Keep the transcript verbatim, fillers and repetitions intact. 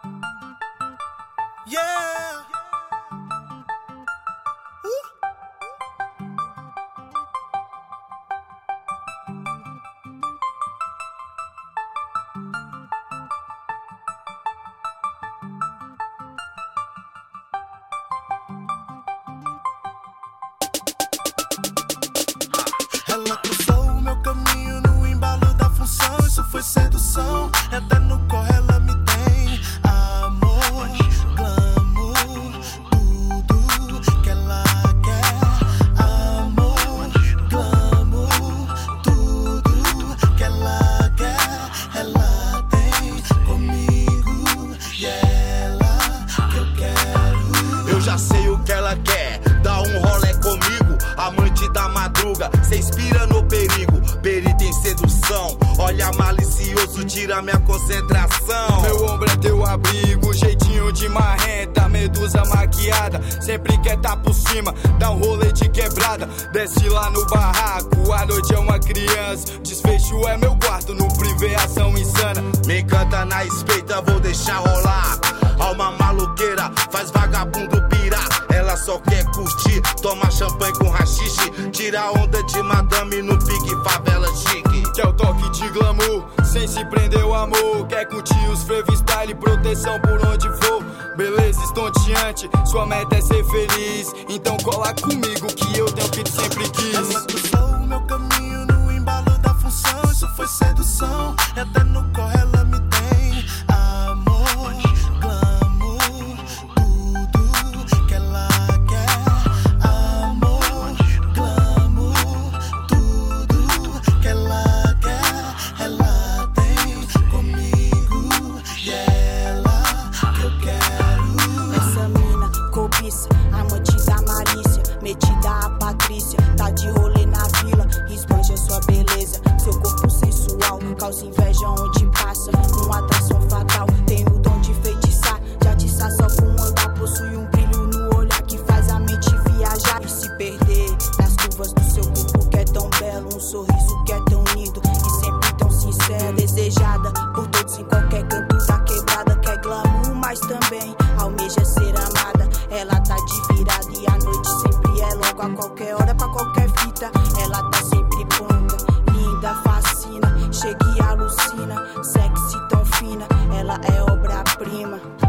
Yeah. Uh. Ela cruzou o meu caminho no embalo da função. Isso foi sedução, e até no corre ela me tem amor, glamour, tudo que ela quer. Amor, glamour, tudo que ela quer. Ela tem comigo e ela que eu quero. Eu já sei o que ela quer, dá um rolê comigo. Amante da madruga, cê inspira no perigo. Perita em sedução, olha malicioso, tira minha concentração. Meu ombro é teu abrigo, jeitinho de marrenta. Medusa maquiada, sempre quer tá por cima. Dá um rolê de quebrada, desce lá no barraco. A noite é uma criança, desfecho é meu quarto. No privê ação insana. Me encanta na espeita, vou deixar rolar. Alma maluqueira, faz vagabundo pirar. Ela só quer curtir, toma champanhe com rachixe. Tira onda de madame no pique favela chique. Quer o toque de glamour, sem se prender o amor. Quer curtir os freestyle, proteção por onde for. Beleza estonteante, sua meta é ser feliz. Então cola comigo que eu tenho o que tu sempre quis. Ela cruzou o meu caminho no embalo da função. Isso foi sedução, e até no corre ela me tem amor, glamour, tudo que ela quer. Amor, glamour, tudo que ela quer. Ela tem comigo e ela que eu quero. Essa mina cobiça, amante da malícia, metida a Patrícia, tá de rolê na vila, esbanja sua beleza, seu corpo sensual, causa inveja onde passa, uma atração fatal, tem o dom de feitiçar, já te só com andar, possui um brilho no olhar que faz a mente viajar e se perder nas curvas do seu corpo que é tão belo, um sorriso que é tão lindo e sempre tão sincero, desejada por todos em qualquer canto da quebrada, quer glamour, mas também almeja ser amada. Ela tá de virada e a noite sempre é logo, a qualquer hora, pra qualquer fita. Ela tá sempre pronta, linda, fascina, chega e alucina, sexy tão fina. Ela é obra-prima.